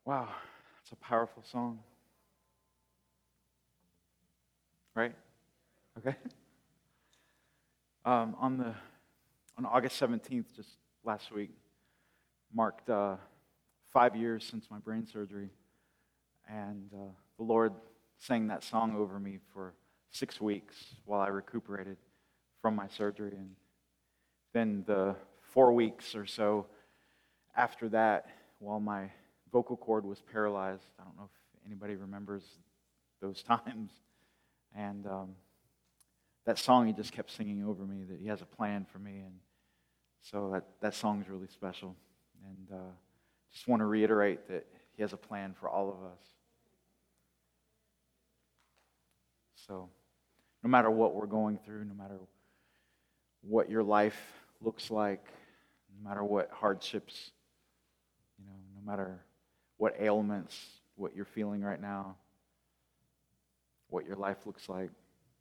Wow, it's a powerful song. Right? Okay. On August 17th, just last week, marked 5 years since my brain surgery, and the Lord sang that song over me for 6 weeks while I recuperated from my surgery, and then the 4 weeks or so after that, while my vocal cord was paralyzed. I don't know if anybody remembers those times. And that song, he just kept singing over me that he has a plan for me. And so that song is really special. And just want to reiterate that he has a plan for all of us. So no matter what we're going through, no matter what your life looks like, no matter what hardships, no matter what ailments, what you're feeling right now, what your life looks like,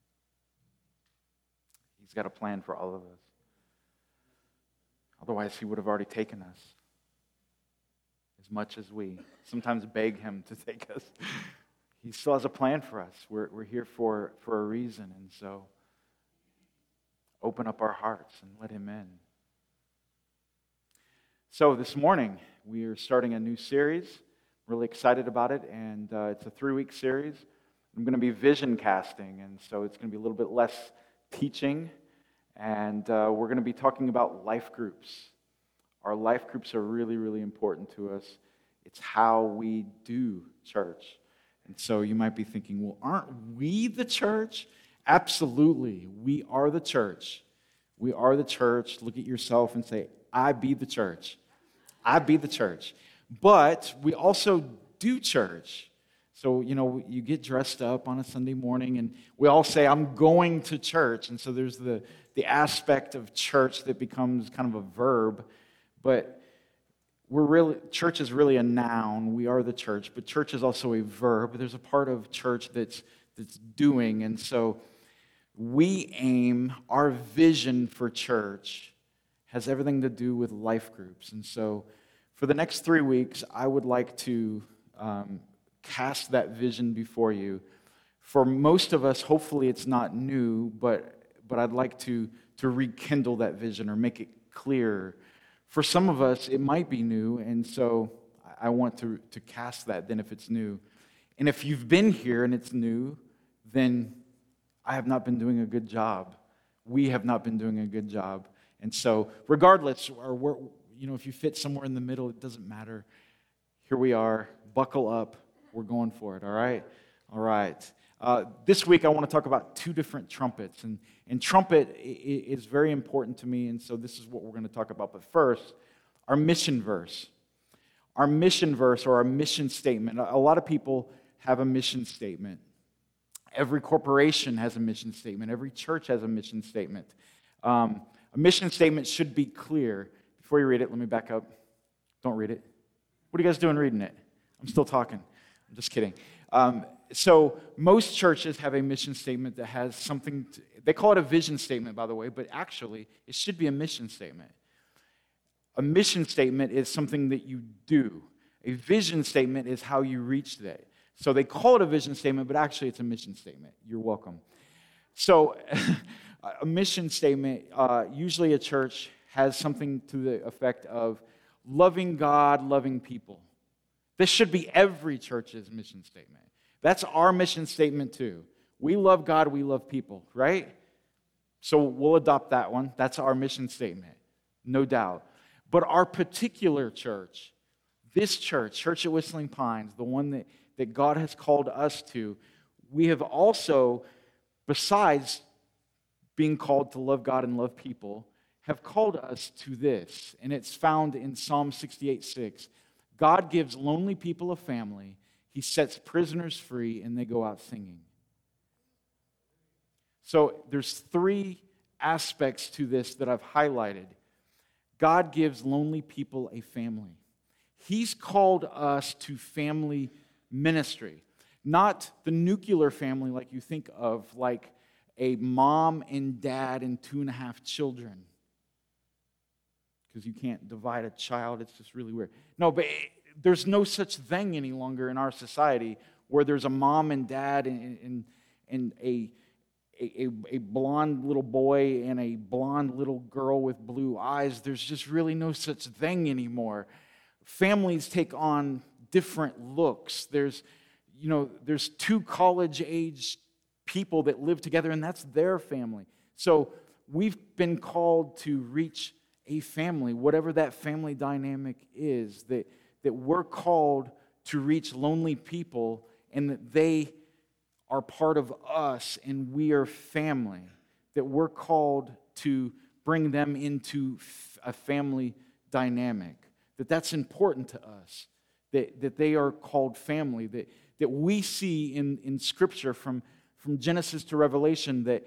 he's got a plan for all of us. Otherwise, he would have already taken us. As much as we sometimes beg him to take us, he still has a plan for us. We're here for a reason, and so open up our hearts and let him in. So this morning, we are starting a new series. Really excited about it, and it's a 3-week series. I'm going to be vision casting, and so it's going to be a little bit less teaching, and we're going to be talking about life groups. Our life groups are really, really important to us. It's how we do church. And so you might be thinking, well, aren't we the church? Absolutely, we are the church. We are the church. Look at yourself and say, I be the church. I be the church. But we also do church. So, you get dressed up on a Sunday morning and we all say, I'm going to church. And so there's the aspect of church that becomes kind of a verb. But church is really a noun. We are the church. But church is also a verb. There's a part of church that's doing. And so our vision for church has everything to do with life groups. And so for the next 3 weeks, I would like to cast that vision before you. For most of us, hopefully it's not new, but I'd like to rekindle that vision or make it clearer. For some of us, it might be new, and so I want to cast that then if it's new. And if you've been here and it's new, then I have not been doing a good job. We have not been doing a good job. And so regardless, if you fit somewhere in the middle, it doesn't matter. Here we are. Buckle up. We're going for it, all right? All right. This week, I want to talk about 2 different trumpets. And trumpet is very important to me, and so this is what we're going to talk about. But first, our mission verse. Our mission verse or our mission statement. A lot of people have a mission statement. Every corporation has a mission statement. Every church has a mission statement. A mission statement should be clear. Before you read it, let me back up. Don't read it. What are you guys doing reading it? I'm still talking. I'm just kidding. So most churches have a mission statement that has something, they call it a vision statement, by the way, but actually it should be a mission statement. A mission statement is something that you do. A vision statement is how you reach that. So they call it a vision statement, but actually it's a mission statement. You're welcome. So a mission statement, usually a church has something to the effect of loving God, loving people. This should be every church's mission statement. That's our mission statement too. We love God, we love people, right? So we'll adopt that one. That's our mission statement, no doubt. But our particular church, this church at Whistling Pines, the one that God has called us to, we have also, besides being called to love God and love people, have called us to this. And it's found in Psalm 68:6. God gives lonely people a family. He sets prisoners free, and they go out singing. So there's 3 aspects to this that I've highlighted. God gives lonely people a family. He's called us to family ministry. Not the nuclear family like you think of, like a mom and dad and 2.5 children. Because you can't divide a child, it's just really weird. No, but there's no such thing any longer in our society where there's a mom and dad and a blonde little boy and a blonde little girl with blue eyes. There's just really no such thing anymore. Families take on different looks. There's two college-age people that live together, and that's their family. So we've been called to reach a family, whatever that family dynamic is, that we're called to reach lonely people, and that they are part of us, and we are family, that we're called to bring them into a family dynamic, that's important to us, that they are called family, that we see in Scripture from Genesis to Revelation that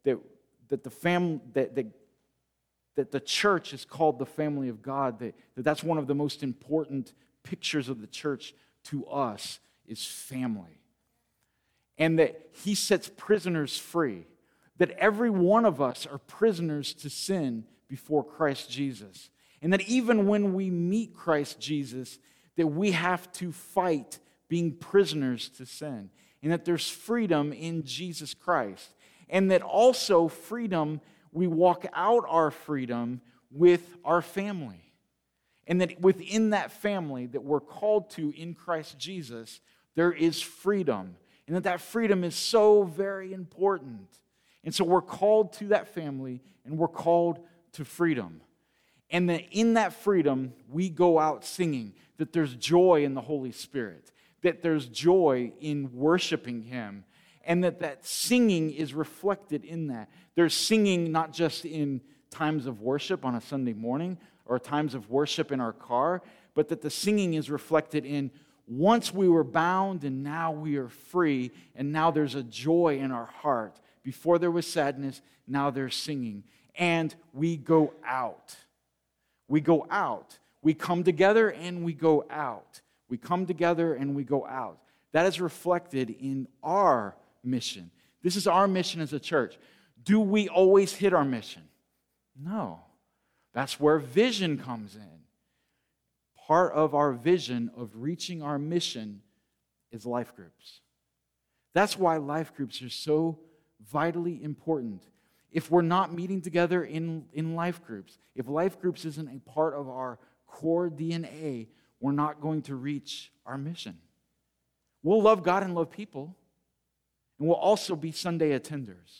the church is called the family of God, that's one of the most important pictures of the church to us is family. And that He sets prisoners free, that every one of us are prisoners to sin before Christ Jesus. And that even when we meet Christ Jesus, that we have to fight being prisoners to sin. And that there's freedom in Jesus Christ. And that also freedom, we walk out our freedom with our family. And that within that family that we're called to in Christ Jesus, there is freedom. And that freedom is so very important. And so we're called to that family, and we're called to freedom. And that in that freedom, we go out singing, that there's joy in the Holy Spirit, that there's joy in worshiping Him, and that singing is reflected in that. There's singing not just in times of worship on a Sunday morning or times of worship in our car, but that the singing is reflected in once we were bound and now we are free, and now there's a joy in our heart. Before there was sadness, now there's singing. And we go out. We go out. We come together and we go out. We come together and we go out. That is reflected in our mission. This is our mission as a church. Do we always hit our mission? No. That's where vision comes in. Part of our vision of reaching our mission is life groups. That's why life groups are so vitally important. If we're not meeting together in life groups, if life groups isn't a part of our core DNA, we're not going to reach our mission. We'll love God and love people, and we'll also be Sunday attenders.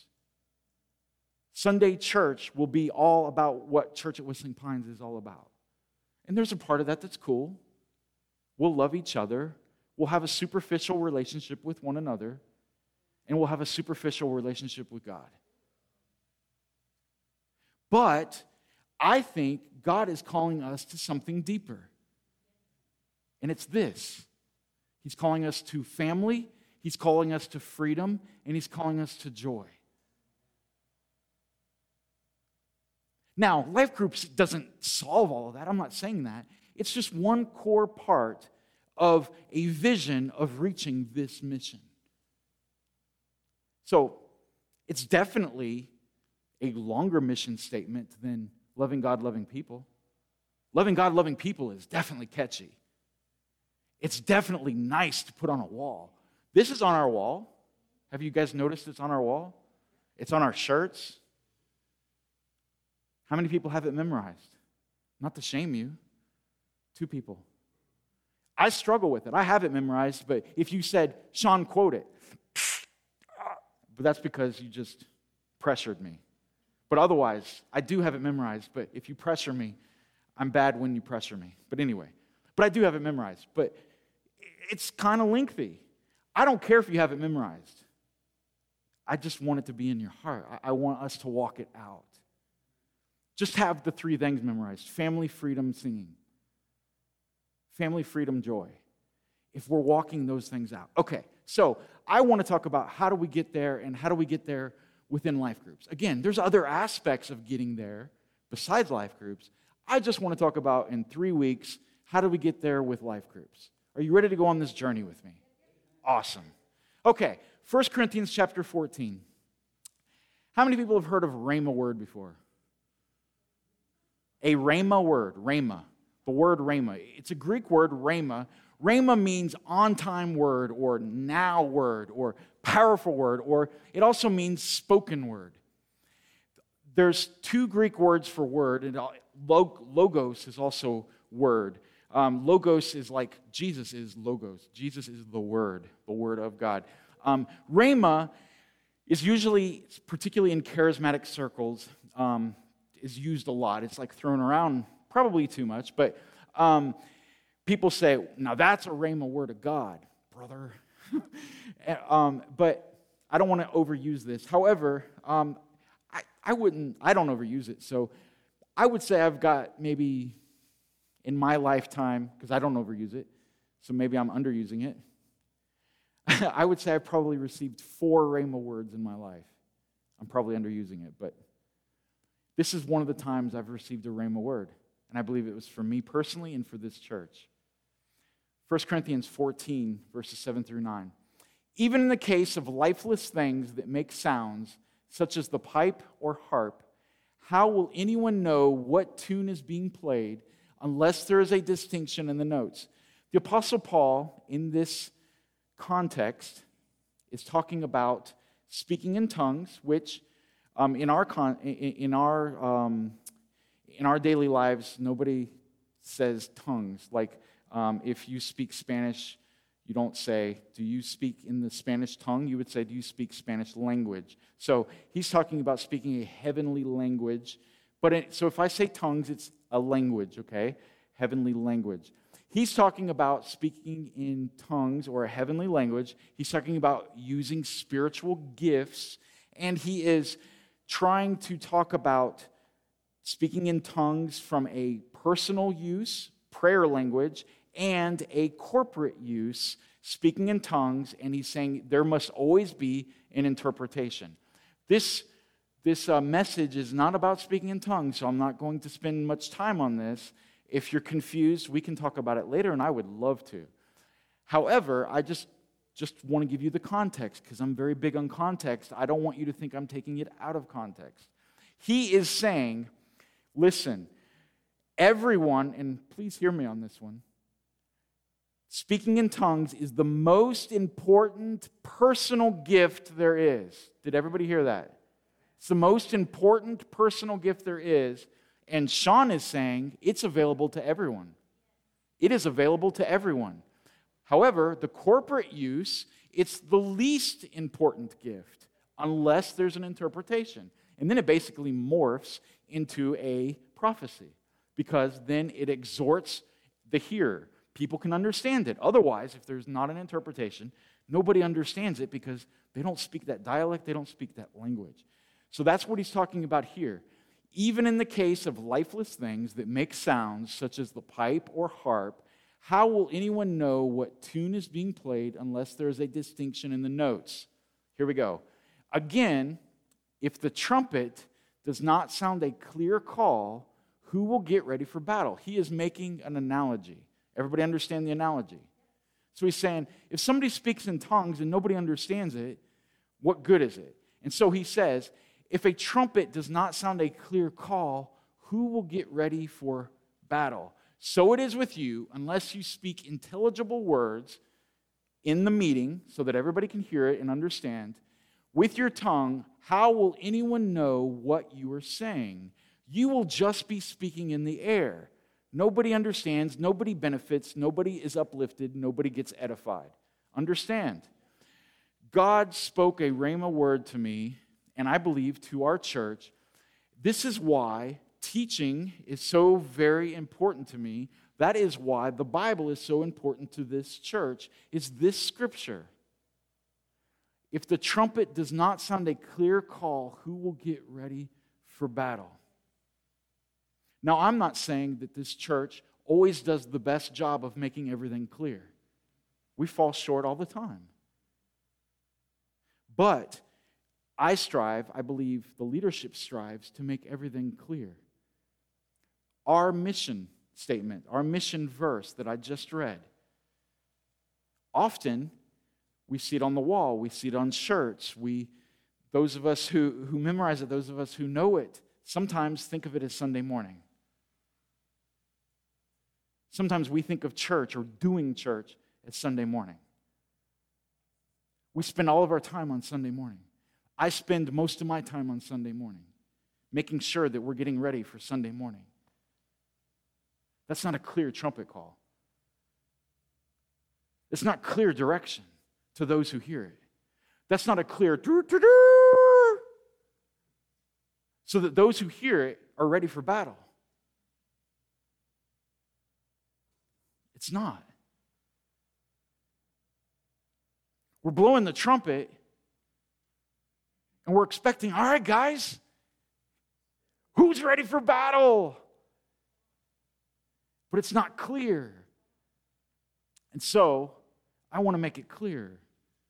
Sunday church will be all about what Church at Whistling Pines is all about. And there's a part of that that's cool. We'll love each other. We'll have a superficial relationship with one another. And we'll have a superficial relationship with God. But I think God is calling us to something deeper. And it's this. He's calling us to family. He's calling us to freedom. And He's calling us to joy. Now, life groups doesn't solve all of that. I'm not saying that. It's just one core part of a vision of reaching this mission. So, it's definitely a longer mission statement than loving God, loving people. Loving God, loving people is definitely catchy. It's definitely nice to put on a wall. This is on our wall. Have you guys noticed it's on our wall? It's on our shirts. How many people have it memorized? Not to shame you. 2 people. I struggle with it. I have it memorized, but if you said, Sean, quote it. But that's because you just pressured me. But otherwise, I do have it memorized, but if you pressure me, I'm bad when you pressure me. But anyway, but I do have it memorized. But it's kind of lengthy. I don't care if you have it memorized. I just want it to be in your heart. I want us to walk it out. Just have the 3 things memorized. Family, freedom, singing. Family, freedom, joy. If we're walking those things out. Okay, so I want to talk about how do we get there and how do we get there within life groups. Again, there's other aspects of getting there besides life groups. I just want to talk about in 3 weeks, how do we get there with life groups? Are you ready to go on this journey with me? Awesome. Okay, 1 Corinthians chapter 14. How many people have heard of Rhema word before? A Rhema word, Rhema. the word rhema. It's a Greek word, rhema. Rhema means on-time word or now word or powerful word, or it also means spoken word. There's two Greek words for word, and logos is also word. Logos is like Jesus is logos. Jesus is the word of God. Rhema is usually, particularly in charismatic circles, is used a lot. It's like thrown around probably too much, but people say, now that's a rhema word of God, brother. But I don't want to overuse this. However, I don't overuse it. So I would say I've got maybe in my lifetime, because I don't overuse it, so maybe I'm underusing it. I would say I've probably received 4 rhema words in my life. I'm probably underusing it, but this is one of the times I've received a rhema word, and I believe it was for me personally and for this church. 1 Corinthians 14, verses 7 through 9. Even in the case of lifeless things that make sounds, such as the pipe or harp, how will anyone know what tune is being played unless there is a distinction in the notes? The Apostle Paul, in this context, is talking about speaking in tongues, which in our daily lives, nobody says tongues. Like if you speak Spanish, you don't say, do you speak in the Spanish tongue? You would say, do you speak Spanish language? So he's talking about speaking a heavenly language. So if I say tongues, it's a language, okay? Heavenly language. He's talking about speaking in tongues or a heavenly language. He's talking about using spiritual gifts. And he is trying to talk about speaking in tongues from a personal use, prayer language, and a corporate use, speaking in tongues, and he's saying there must always be an interpretation. This message is not about speaking in tongues, so I'm not going to spend much time on this. If you're confused, we can talk about it later, and I would love to. However, I just want to give you the context, because I'm very big on context. I don't want you to think I'm taking it out of context. He is saying, listen, everyone, and please hear me on this one, speaking in tongues is the most important personal gift there is. Did everybody hear that? It's the most important personal gift there is. And Sean is saying it's available to everyone. It is available to everyone. However, the corporate use, it's the least important gift unless there's an interpretation. And then it basically morphs into a prophecy because then it exhorts the hearer. People can understand it. Otherwise, if there's not an interpretation, nobody understands it because they don't speak that dialect, they don't speak that language. So that's what he's talking about here. Even in the case of lifeless things that make sounds, such as the pipe or harp, how will anyone know what tune is being played unless there is a distinction in the notes? Here we go. Again, if the trumpet does not sound a clear call, who will get ready for battle? He is making an analogy. Everybody understand the analogy? So he's saying, if somebody speaks in tongues and nobody understands it, what good is it? And so he says, if a trumpet does not sound a clear call, who will get ready for battle? So it is with you, unless you speak intelligible words in the meeting so that everybody can hear it and understand. With your tongue, how will anyone know what you are saying? You will just be speaking in the air. Nobody understands, nobody benefits, nobody is uplifted, nobody gets edified. Understand? God spoke a rhema word to me, and I believe to our church. This is why teaching is so very important to me. That is why the Bible is so important to this church, is this scripture. If the trumpet does not sound a clear call, who will get ready for battle? Now, I'm not saying that this church always does the best job of making everything clear. We fall short all the time. But I believe the leadership strives to make everything clear. Our mission statement, our mission verse that I just read, often we see it on the wall, we see it on shirts, those of us who memorize it, those of us who know it, sometimes think of it as Sunday morning. Sometimes we think of church or doing church as Sunday morning. We spend all of our time on Sunday morning. I spend most of my time on Sunday morning, making sure that we're getting ready for Sunday morning. That's not a clear trumpet call. It's not clear direction to those who hear it. That's not a clear doo-doo-doo, so that those who hear it are ready for battle. It's not. We're blowing the trumpet, and we're expecting, all right, guys, who's ready for battle? But it's not clear. And so, I want to make it clear.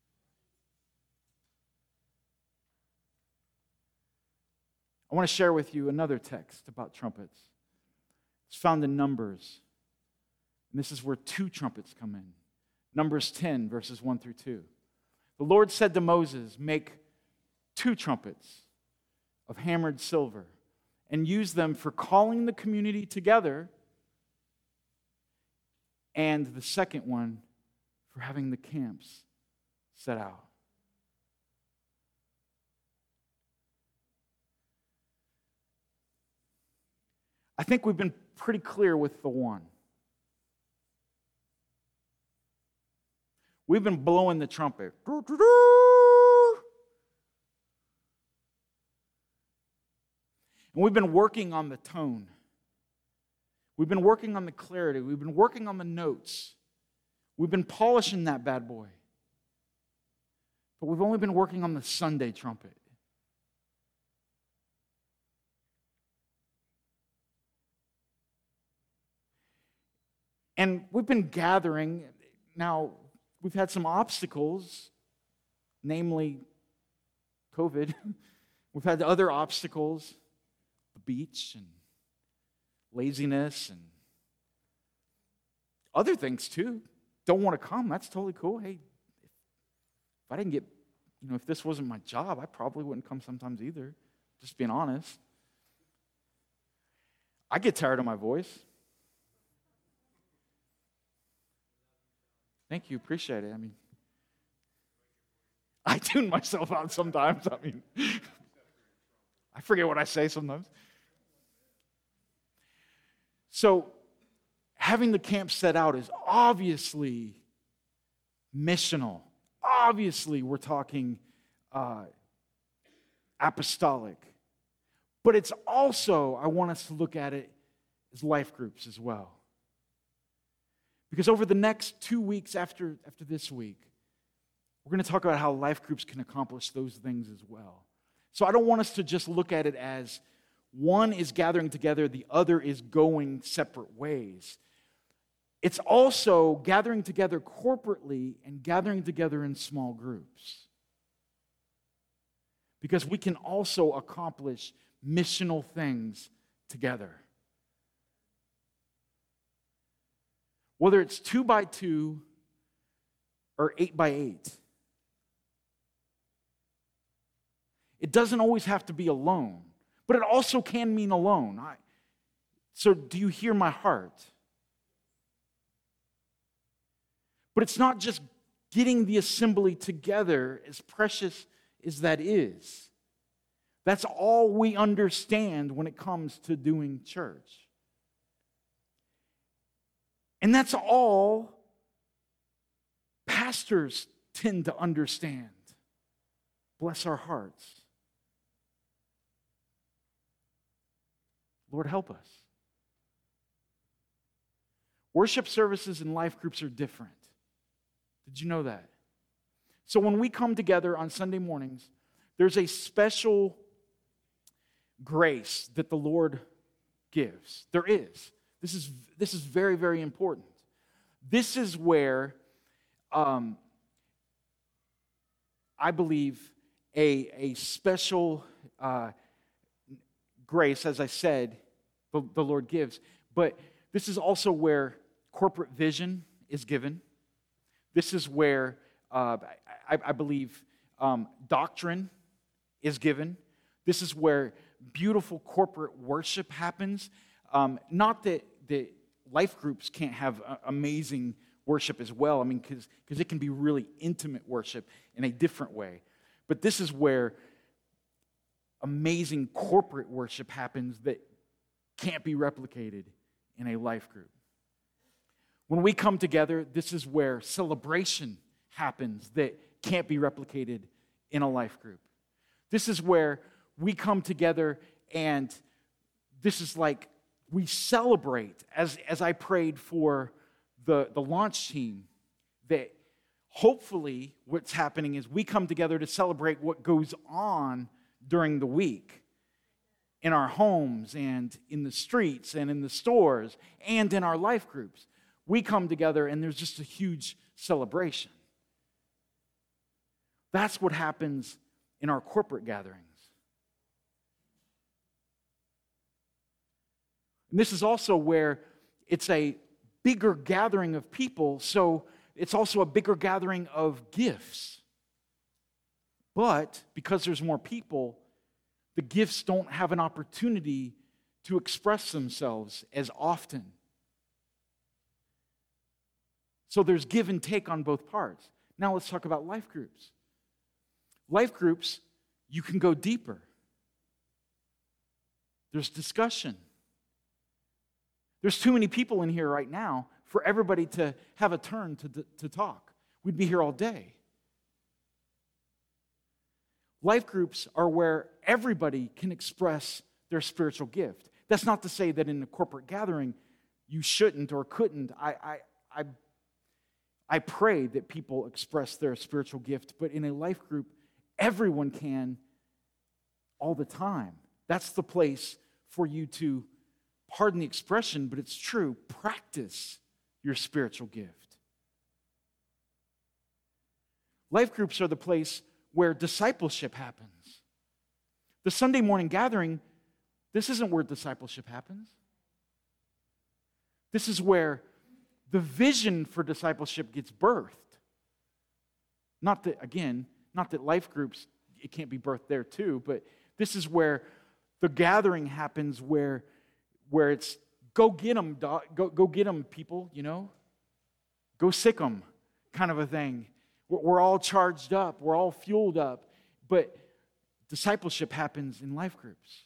I want to share with you another text about trumpets. It's found in Numbers. And this is where 2 trumpets come in. Numbers 10, verses 1 through 2. The Lord said to Moses, make 2 trumpets of hammered silver and use them for calling the community together, and the second one for having the camps set out. I think we've been pretty clear with the one. We've been blowing the trumpet. And we've been working on the tone. We've been working on the clarity. We've been working on the notes. We've been polishing that bad boy. But we've only been working on the Sunday trumpet. And we've been gathering. Now, we've had some obstacles, namely COVID. We've had other obstacles, the beach and laziness and other things too. Don't want to come, that's totally cool. Hey, if I didn't get, if this wasn't my job, I probably wouldn't come sometimes either, just being honest. I get tired of my voice. Thank you, appreciate it. I tune myself out sometimes. I forget what I say sometimes. So, having the camp set out is obviously missional. Obviously, we're talking apostolic. But it's also, I want us to look at it as life groups as well. Because over the next 2 weeks after this week, we're going to talk about how life groups can accomplish those things as well. So I don't want us to just look at it as one is gathering together, the other is going separate ways. It's also gathering together corporately and gathering together in small groups. Because we can also accomplish missional things together. Whether it's 2 by 2 or 8 by 8. It doesn't always have to be alone, but it also can mean alone. So do you hear my heart? But it's not just getting the assembly together, as precious as that is. That's all we understand when it comes to doing church. And that's all pastors tend to understand. Bless our hearts. Lord, help us. Worship services and life groups are different. Did you know that? So when we come together on Sunday mornings, there's a special grace that the Lord gives. There is. This is very, very important. This is where I believe a special grace, as I said, the Lord gives. But this is also where corporate vision is given. This is where I believe doctrine is given. This is where beautiful corporate worship happens. Not that life groups can't have amazing worship as well. I mean, because it can be really intimate worship in a different way. But this is where amazing corporate worship happens that can't be replicated in a life group. When we come together, this is where celebration happens that can't be replicated in a life group. This is where we come together, and this is like we celebrate, as I prayed for the launch team, that hopefully what's happening is we come together to celebrate what goes on during the week in our homes and in the streets and in the stores and in our life groups. We come together and there's just a huge celebration. That's what happens in our corporate gatherings. And this is also where it's a bigger gathering of people, so it's also a bigger gathering of gifts. But because there's more people, the gifts don't have an opportunity to express themselves as often. So there's give and take on both parts. Now let's talk about life groups. Life groups, you can go deeper. There's discussion. There's too many people in here right now for everybody to have a turn to talk. We'd be here all day. Life groups are where everybody can express their spiritual gift. That's not to say that in a corporate gathering you shouldn't or couldn't. I pray that people express their spiritual gift, but in a life group, everyone can all the time. That's the place for you to, pardon the expression, but it's true, practice your spiritual gift. Life groups are the place where discipleship happens. The Sunday morning gathering, this isn't where discipleship happens. This is where the vision for discipleship gets birthed. Not that life groups, it can't be birthed there too, but this is where the gathering happens where it's go get them, go get them, people, you know? Go sick them, kind of a thing. We're all charged up, we're all fueled up, but discipleship happens in life groups.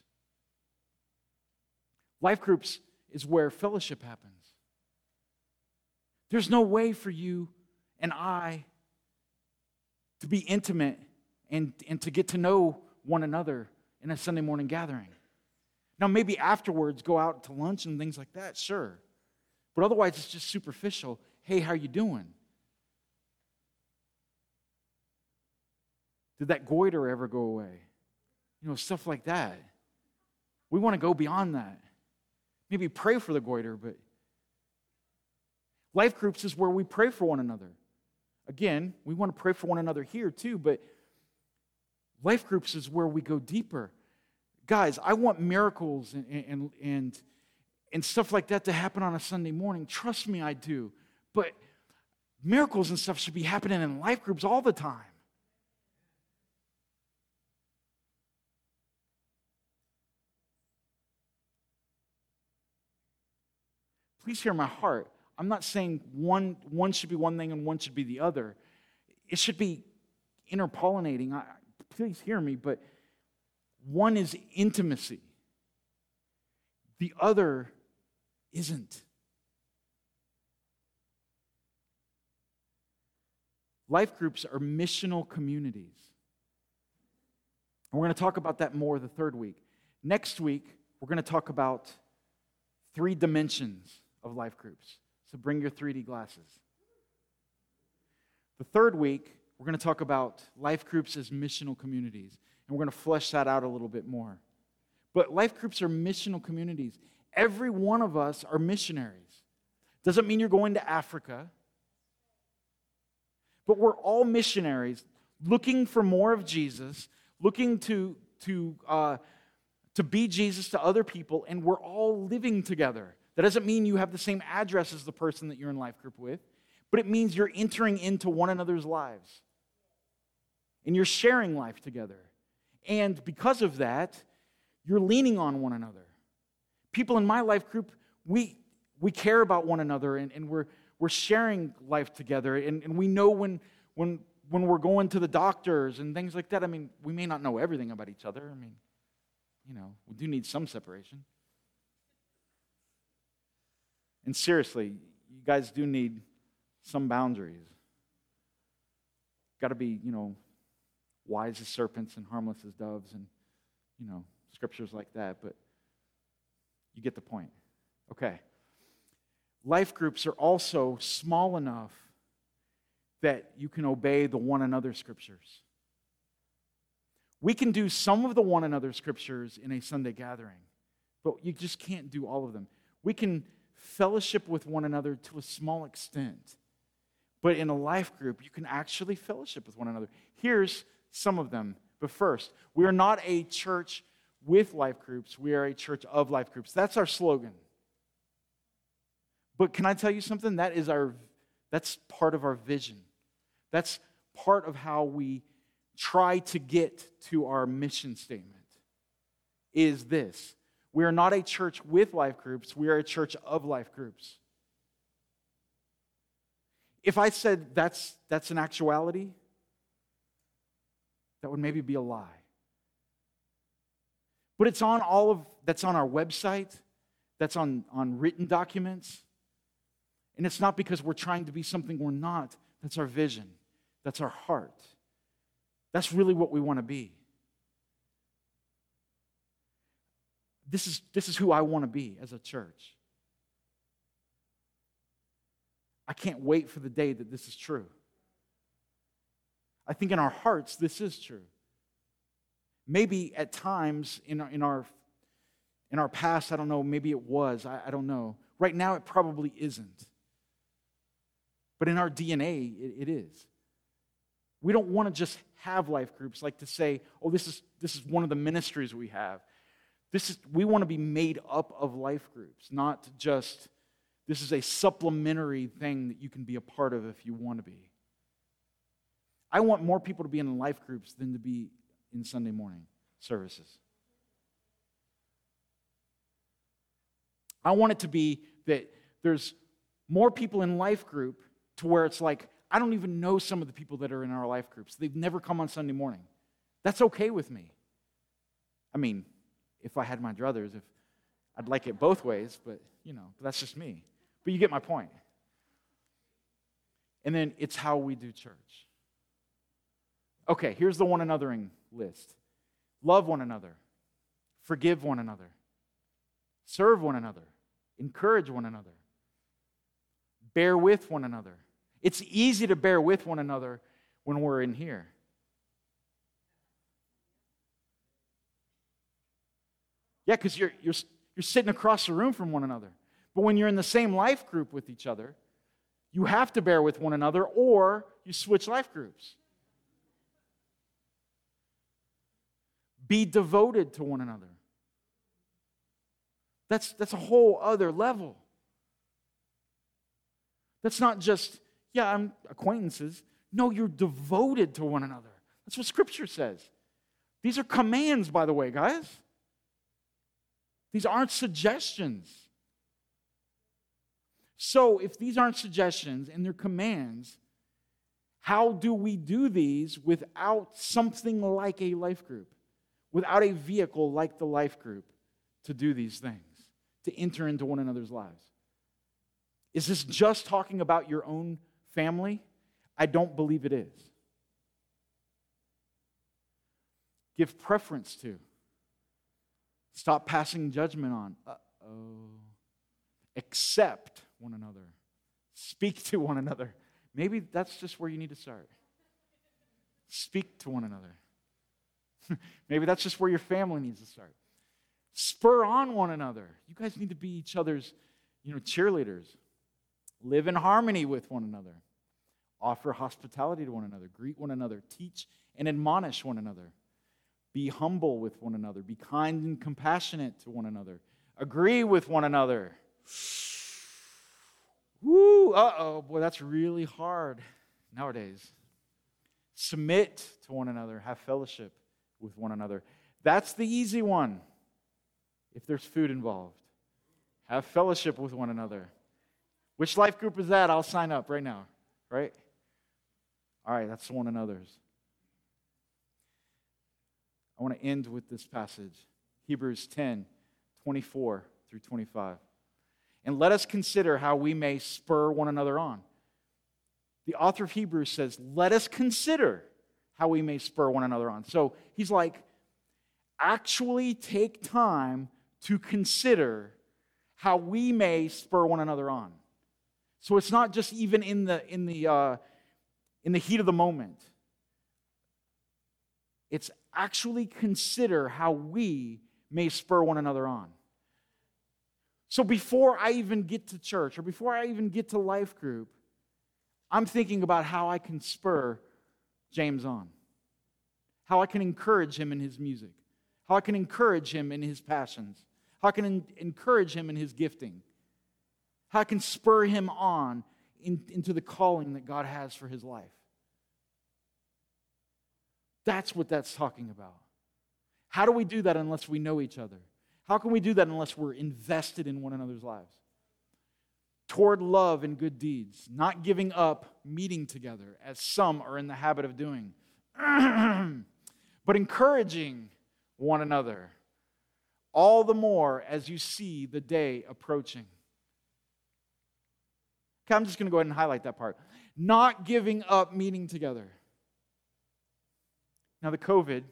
Life groups is where fellowship happens. There's no way for you and I to be intimate and to get to know one another in a Sunday morning gathering. Now, maybe afterwards go out to lunch and things like that, sure. But otherwise, it's just superficial. Hey, how you doing? Did that goiter ever go away? You know, stuff like that. We want to go beyond that. Maybe pray for the goiter, but life groups is where we pray for one another. Again, we want to pray for one another here too, but life groups is where we go deeper. Guys, I want miracles and stuff like that to happen on a Sunday morning. Trust me, I do. But miracles and stuff should be happening in life groups all the time. Please hear my heart. I'm not saying one should be one thing and one should be the other. It should be interpollinating. Please hear me, but one is intimacy. The other isn't. Life groups are missional communities. And we're going to talk about that more the third week. Next week, we're going to talk about 3 dimensions of life groups. So bring your 3D glasses. The third week, we're going to talk about life groups as missional communities. And we're going to flesh that out a little bit more. But life groups are missional communities. Every one of us are missionaries. Doesn't mean you're going to Africa. But we're all missionaries looking for more of Jesus, looking to be Jesus to other people, and we're all living together. That doesn't mean you have the same address as the person that you're in life group with, but it means you're entering into one another's lives. And you're sharing life together. And because of that, you're leaning on one another. People in my life group, we We care about one another, and we're sharing life together, and we know when we're going to the doctors and things like that. I mean, we may not know everything about each other. I mean, we do need some separation. And seriously, you guys do need some boundaries. Got to be, wise as serpents and harmless as doves and, scriptures like that. But you get the point. Okay. Life groups are also small enough that you can obey the one another scriptures. We can do some of the one another scriptures in a Sunday gathering, but you just can't do all of them. We can fellowship with one another to a small extent, but in a life group, you can actually fellowship with one another. Here's some of them. But first, we are not a church with life groups. We are a church of life groups. That's our slogan. But can I tell you something? That's part of our vision. That's part of how we try to get to our mission statement, is this. We are not a church with life groups. We are a church of life groups. If I said that's an actuality, that would maybe be a lie. But it's on that's on our website, that's on written documents. And it's not because we're trying to be something we're not. That's our vision. That's our heart. That's really what we want to be. This is who I want to be as a church. I can't wait for the day that this is true. I think in our hearts, this is true. Maybe at times in our past, I don't know, maybe it was, I don't know. Right now, it probably isn't. But in our DNA, it is. We don't want to just have life groups like to say, oh, this is one of the ministries we have. We want to be made up of life groups, not just, this is a supplementary thing that you can be a part of if you want to be. I want more people to be in life groups than to be in Sunday morning services. I want it to be that there's more people in life group to where it's like, I don't even know some of the people that are in our life groups. They've never come on Sunday morning. That's okay with me. I mean, if I had my druthers, I'd like it both ways, but that's just me. But you get my point. And then it's how we do church. Okay, here's the one anothering list. Love one another. Forgive one another. Serve one another. Encourage one another. Bear with one another. It's easy to bear with one another when we're in here. Yeah, because you're sitting across the room from one another. But when you're in the same life group with each other, you have to bear with one another, or you switch life groups. Be devoted to one another. That's a whole other level. That's not just, I'm acquaintances. No, you're devoted to one another. That's what Scripture says. These are commands, by the way, guys. These aren't suggestions. So, if these aren't suggestions and they're commands, how do we do these without something like a life group? Without a vehicle like the life group to do these things, to enter into one another's lives? Is this just talking about your own family? I don't believe it is. Give preference to. Stop passing judgment on. Accept one another. Speak to one another. Maybe that's just where you need to start. Speak to one another. Maybe that's just where your family needs to start. Spur on one another. You guys need to be each other's, cheerleaders. Live in harmony with one another. Offer hospitality to one another. Greet one another. Teach and admonish one another. Be humble with one another. Be kind and compassionate to one another. Agree with one another. Woo! Boy, that's really hard nowadays. Submit to one another. Have fellowship with one another. That's the easy one if there's food involved. Have fellowship with one another. Which life group is that? I'll sign up right now, right? All right, that's one another's. I want to end with this passage, Hebrews 10, 24 through 25. And let us consider how we may spur one another on. The author of Hebrews says, let us consider how we may spur one another on. So he's like, actually take time to consider how we may spur one another on. So it's not just even in the heat of the moment. It's actually consider how we may spur one another on. So before I even get to church or before I even get to life group, I'm thinking about how I can spur James on. How I can encourage him in his music. How I can encourage him in his passions. How I can encourage him in his gifting. How I can spur him on into the calling that God has for his life. That's what that's talking about. How do we do that unless we know each other? How can we do that unless we're invested in one another's lives? Toward love and good deeds, not giving up meeting together, as some are in the habit of doing, but encouraging one another, all the more as you see the day approaching. Okay, I'm just going to go ahead and highlight that part. Not giving up meeting together. Now, the COVID,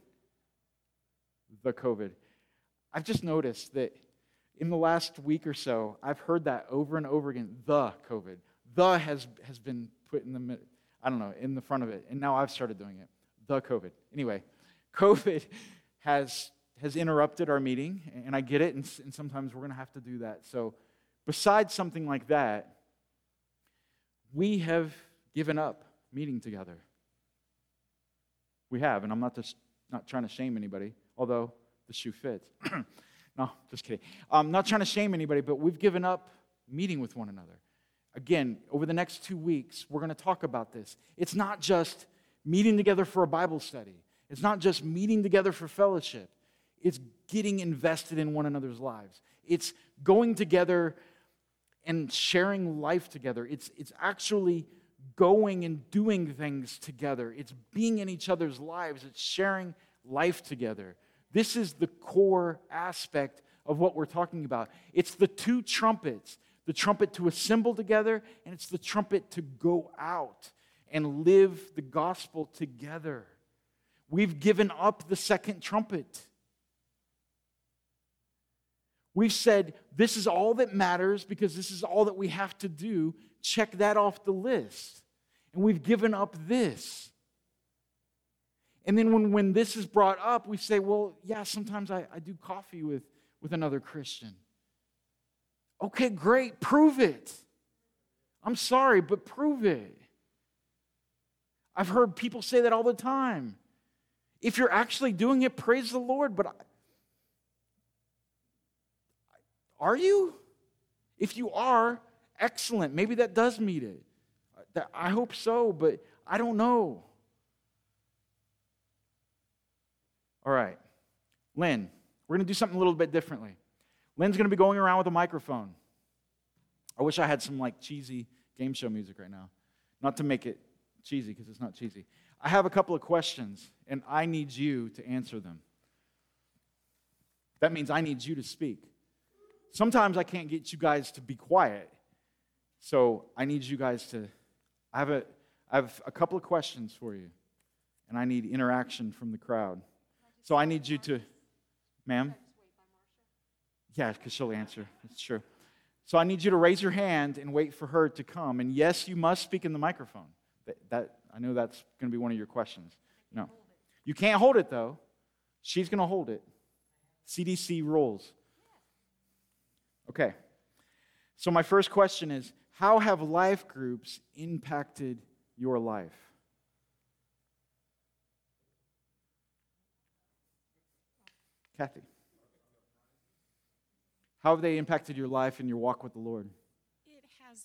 I've just noticed that in the last week or so, I've heard that over and over again, the COVID. The has been put in the, in the front of it, and now I've started doing it. The COVID. Anyway, COVID has interrupted our meeting, and I get it, and sometimes we're going to have to do that. So besides something like that, we have given up meeting together. We have, and I'm not trying to shame anybody, although the shoe fits. No, just kidding. I'm not trying to shame anybody, but we've given up meeting with one another. Again, over the next 2 weeks, we're going to talk about this. It's not just meeting together for a Bible study. It's not just meeting together for fellowship. It's getting invested in one another's lives. It's going together and sharing life together. It's actually going and doing things together. It's being in each other's lives. It's sharing life together. This is the core aspect of what we're talking about. It's the two trumpets, the trumpet to assemble together, and it's the trumpet to go out and live the gospel together. We've given up the second trumpet. We've said, this is all that matters because this is all that we have to do. Check that off the list. And we've given up this. And then when this is brought up, we say, well, yeah, sometimes I do coffee with another Christian. Okay, great, prove it. I'm sorry, but prove it. I've heard people say that all the time. If you're actually doing it, praise the Lord, but are you? If you are, excellent. Maybe that does meet it. I hope so, but I don't know. All right. Lynn, we're going to do something a little bit differently. Lynn's going to be going around with a microphone. I wish I had some cheesy game show music right now. Not to make it cheesy, because it's not cheesy. I have a couple of questions, and I need you to answer them. That means I need you to speak. Sometimes I can't get you guys to be quiet, so I need you guys to... I have a couple of questions for you, and I need interaction from the crowd. So I need you to... Ma'am? Yeah, because she'll answer. It's true. So I need you to raise your hand and wait for her to come. And yes, you must speak in the microphone. I know that's going to be one of your questions. No. You can't hold it, though. She's going to hold it. CDC rules. Okay. So my first question is, how have life groups impacted your life? Kathy. How have they impacted your life and your walk with the Lord? It has,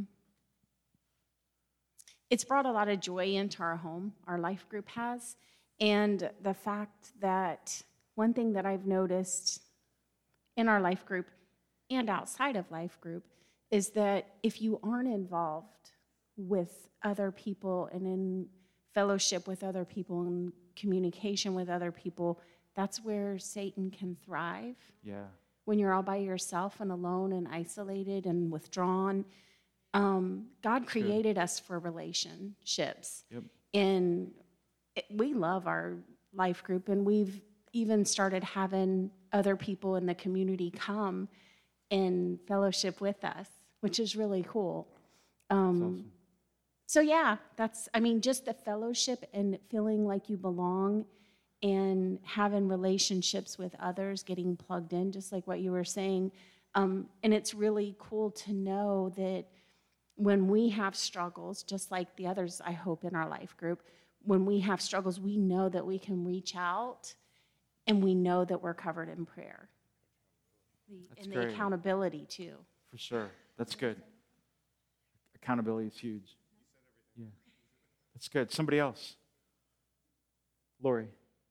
it's brought a lot of joy into our home, our life group has. And the fact that one thing that I've noticed in our life group, and outside of life group is that if you aren't involved with other people and in fellowship with other people and communication with other people, that's where Satan can thrive. Yeah. When you're all by yourself and alone and isolated and withdrawn, God created us for relationships. Yep. And we love our life group, and we've even started having other people in the community come and fellowship with us, which is really cool. That's awesome. So yeah, just the fellowship and feeling like you belong and having relationships with others, getting plugged in, just like what you were saying. And it's really cool to know that when we have struggles, just like the others, I hope, in our life group, when we have struggles, we know that we can reach out and we know that we're covered in prayer. That's and great. the accountability, too. For sure. That's good. Accountability is huge. Yeah. That's good. Somebody else. Lori.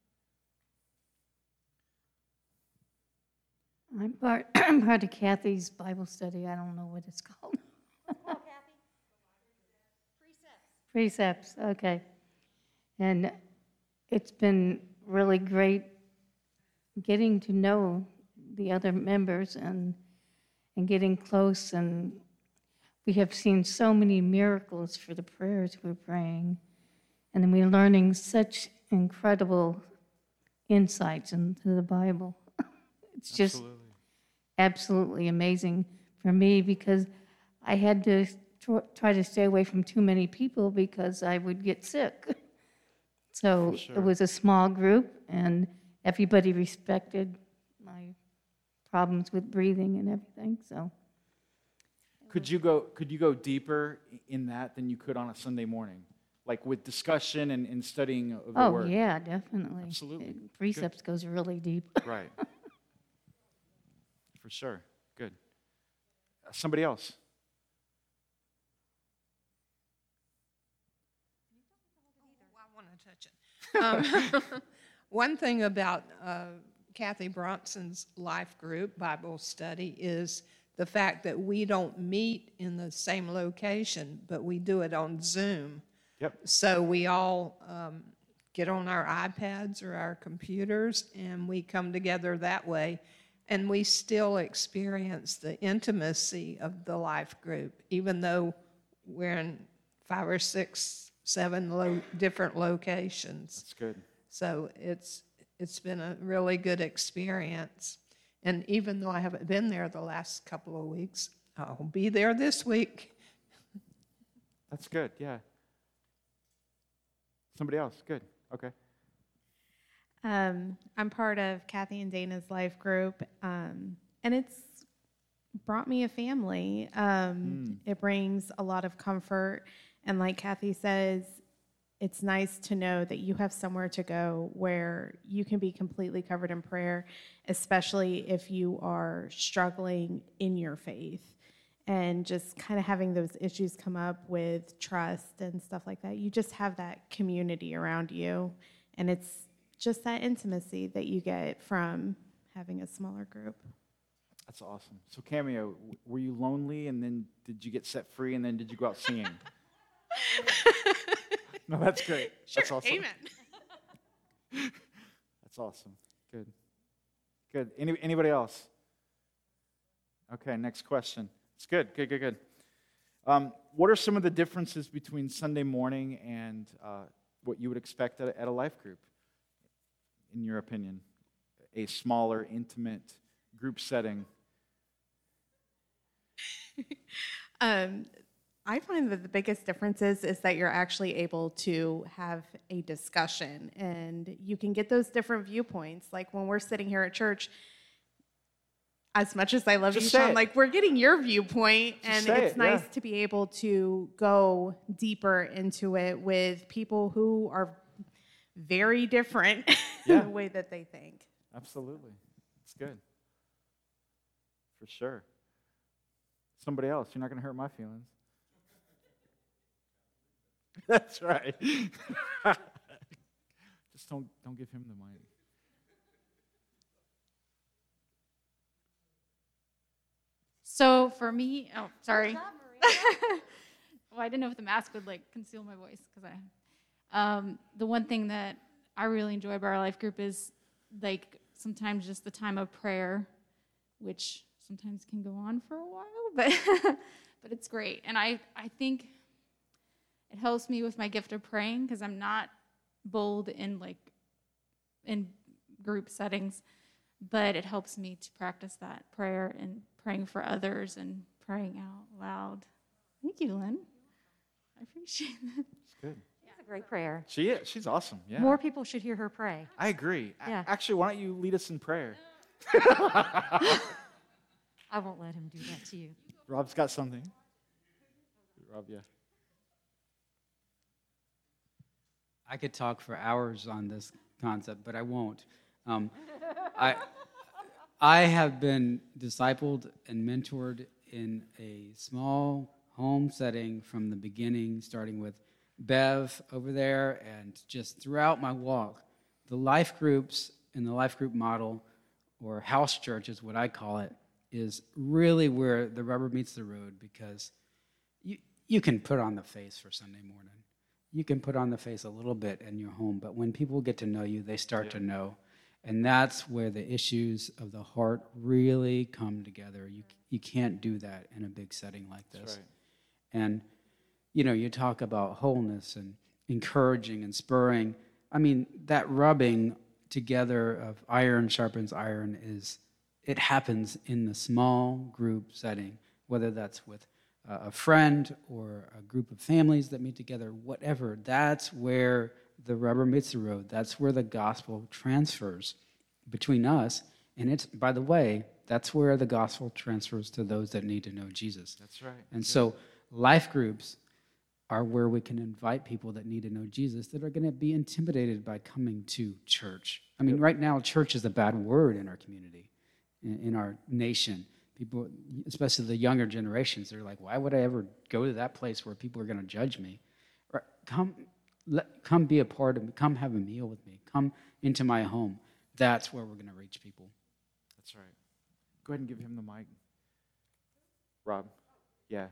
I'm part of Kathy's Bible study. I don't know what it's called. Kathy. Precepts, okay. And it's been really great getting to know the other members and getting close. And we have seen so many miracles for the prayers we're praying. And then we're learning such incredible insights into the Bible. It's just absolutely amazing for me because I had to try to stay away from too many people because I would get sick. So Sure. it was a small group, and everybody respected my problems with breathing and everything. So Could you go deeper in that than you could on a Sunday morning? Like with discussion and studying of the Word? Oh, yeah, definitely. Absolutely. Precepts goes really deep. Right. For sure. Good. Somebody else. I want to touch it. One thing about Kathy Bronson's life group Bible study is the fact that we don't meet in the same location, but we do it on Zoom. Yep. So we all get on our iPads or our computers, and we come together that way. And we still experience the intimacy of the life group, even though we're in 5 or 6, 7 different locations. That's good. So it's been a really good experience. And even though I haven't been there the last couple of weeks, I'll be there this week. That's good. Yeah. Somebody else. Good. Okay. I'm part of Kathy and Dana's life group, and it's brought me a family. It brings a lot of comfort, and like Kathy says, it's nice to know that you have somewhere to go where you can be completely covered in prayer, especially if you are struggling in your faith. And just kind of having those issues come up with trust and stuff like that. You just have that community around you, and it's just that intimacy that you get from having a smaller group. That's awesome. So Cameo, were you lonely and then did you get set free and then did you go out singing? No, that's great. Sure, That's awesome. amen. That's awesome. Good. Good. Anybody else? Okay, next question. It's good. Good. What are some of the differences between Sunday morning and what you would expect at a life group, in your opinion? A smaller, intimate group setting. I find that the biggest difference is that you're actually able to have a discussion and you can get those different viewpoints. Like when we're sitting here at church, as much as I love Just you, say Sean, it. like we're getting your viewpoint, and say it's it, nice yeah. to be able to go deeper into it with people who are very different Yeah. in the way that they think. Absolutely. It's good. For sure. Somebody else. You're not going to hurt my feelings. That's right. Just don't give him the mic. So for me, oh, sorry. Well, I didn't know if the mask would like conceal my voice because the one thing that I really enjoy about our life group is like sometimes just the time of prayer, which sometimes can go on for a while, but but it's great. And I think it helps me with my gift of praying because I'm not bold in group settings, but it helps me to practice that prayer and praying for others and praying out loud. Thank you, Lynn. I appreciate that. It's good. It's a great prayer. She is. She's awesome. Yeah. More people should hear her pray. I agree. Yeah. Actually, why don't you lead us in prayer? I won't let him do that to you. Rob's got something. Rob, yeah. I could talk for hours on this concept, but I won't. I have been discipled and mentored in a small home setting from the beginning, starting with Bev over there, and just throughout my walk. The life groups and the life group model, or house church is what I call it, is really where the rubber meets the road, because you can put on the face for Sunday morning. You can put on the face a little bit in your home, but when people get to know you, they start to know. And that's where the issues of the heart really come together. You can't do that in a big setting like this. That's right. And, you talk about wholeness and encouraging and spurring. I mean, that rubbing together of iron sharpens iron it happens in the small group setting, whether that's with a friend or a group of families that meet together, whatever. That's where the rubber meets the road. That's where the gospel transfers between us. And it's, by the way, that's where the gospel transfers to those that need to know Jesus. That's right. And so life groups are where we can invite people that need to know Jesus that are going to be intimidated by coming to church. I mean, right now, church is a bad word in our community, in our nation. People, especially the younger generations, they're like, why would I ever go to that place where people are going to judge me? Or, come be a part of me. Come have a meal with me. Come into my home. That's where we're going to reach people. That's right. Go ahead and give him the mic. Rob. Yeah.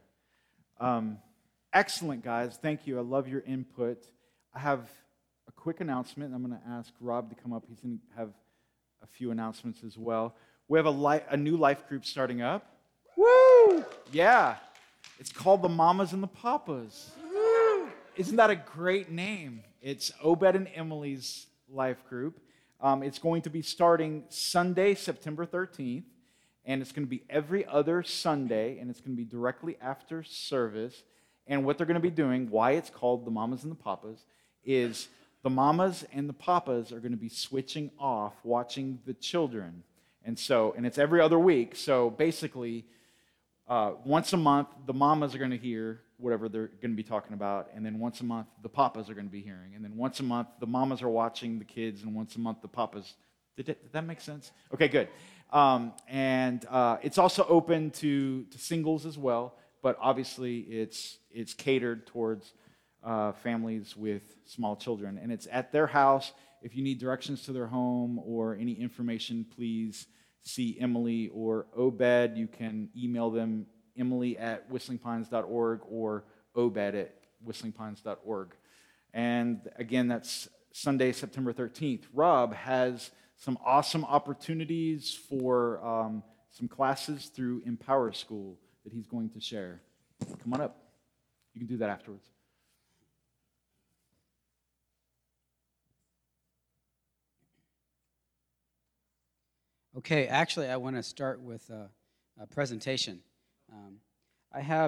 Excellent, guys. Thank you. I love your input. I have a quick announcement. I'm going to ask Rob to come up. He's going to have a few announcements as well. We have a new life group starting up. Woo! Yeah. It's called the Mamas and the Papas. Woo! Isn't that a great name? It's Obed and Emily's life group. It's going to be starting Sunday, September 13th, and it's going to be every other Sunday, and it's going to be directly after service. And what they're going to be doing, why it's called the Mamas and the Papas, is the mamas and the papas are going to be switching off watching the children. And it's every other week. So basically, once a month, the mamas are going to hear whatever they're going to be talking about. And then once a month, the papas are going to be hearing. And then once a month, the mamas are watching the kids. And once a month, the papas. Did that make sense? Okay, good. And it's also open to singles as well. But obviously, it's catered towards families with small children. And it's at their house. If you need directions to their home or any information, please see Emily or Obed. You can email them, emily@whistlingpines.org or obed@whistlingpines.org. And again, that's Sunday, September 13th. Rob has some awesome opportunities for some classes through Empower School that he's going to share. Come on up. You can do that afterwards. Okay, actually, I want to start with a presentation. I have